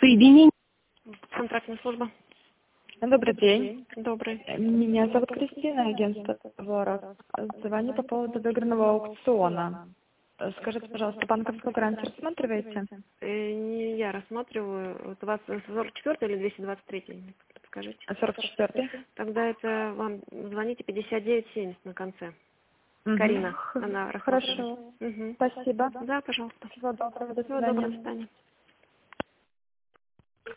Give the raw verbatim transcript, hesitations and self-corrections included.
Соединение. Контрактная служба. Добрый день. Добрый. Меня зовут Кристина, агентство Воров. Звоню по поводу выигранного аукциона. Скажите, пожалуйста, банковскую гарантию рассматриваете? Э, не я рассматриваю. Вот у вас сорок четвёртый или двести двадцать третий? Подскажите. сорок четвёртый. Тогда это вам звоните пятьдесят девять семьдесят на конце. Угу. Карина. Она рассматривает. Хорошо. Угу. Спасибо. Да, пожалуйста. Всего доброго. До Всего доброго. До свидания. свидания.